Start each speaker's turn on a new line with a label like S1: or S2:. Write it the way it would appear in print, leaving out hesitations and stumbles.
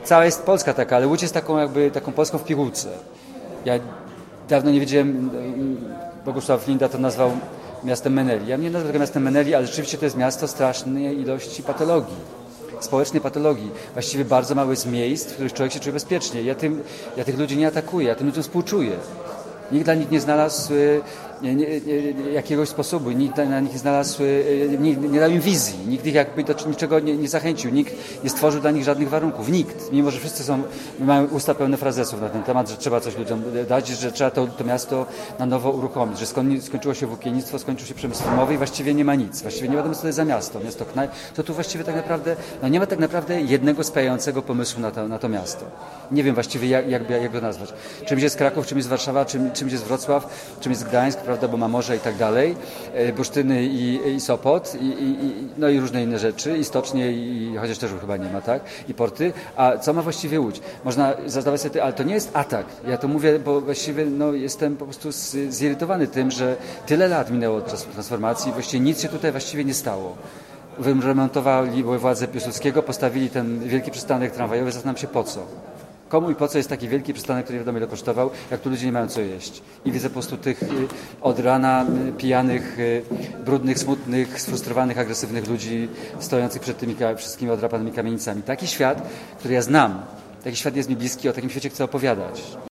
S1: cała jest Polska taka, ale Łódź jest taką Polską w pigułce. Ja dawno nie wiedziałem, Bogusław Linda to nazwał miastem Meneli. Ja nie nazwę tego miastem Meneli, ale rzeczywiście to jest miasto strasznej ilości patologii, społecznej patologii. Właściwie bardzo mało jest miejsc, w których człowiek się czuje bezpiecznie. Ja tych ludzi nie atakuję, ja tym ludziom współczuję. Nikt dla nich nie znalazł jakiegoś sposobu, nikt na nich nie znalazł, nie dał im wizji, nikt ich jakby do niczego nie zachęcił, nikt nie stworzył dla nich żadnych warunków, nikt. Mimo że wszyscy mają usta pełne frazesów na ten temat, że trzeba coś ludziom dać, że trzeba to miasto na nowo uruchomić, że skończyło się włókiennictwo, skończył się przemysł filmowy i właściwie nie ma nic. Właściwie nie wiadomo, co to jest za miasto knajp. To tu właściwie tak naprawdę, nie ma tak naprawdę jednego spajającego pomysłu na to miasto. Nie wiem właściwie, jak go nazwać. Czymś jest Kraków, czymś jest Warszawa, czymś jest Wrocław, czymś jest Gdańsk, prawda, bo ma morze i tak dalej, bursztyny i Sopot, no i różne inne rzeczy, i stocznie, chociaż też chyba nie ma, tak, i porty. A co ma właściwie Łódź? Można zadawać sobie, ale to nie jest atak. Ja to mówię, bo właściwie jestem po prostu zirytowany tym, że tyle lat minęło od czasu transformacji i właściwie nic się tutaj właściwie nie stało. Wyremontowali władze Piłsudskiego, postawili ten wielki przystanek tramwajowy, zastanawiam się po co. Komu i po co jest taki wielki przystanek, który nie wiadomo ile kosztował, jak tu ludzie nie mają co jeść. I widzę po prostu tych od rana pijanych, brudnych, smutnych, sfrustrowanych, agresywnych ludzi stojących przed tymi wszystkimi odrapanymi kamienicami. Taki świat, który ja znam, taki świat jest mi bliski, o takim świecie chcę opowiadać.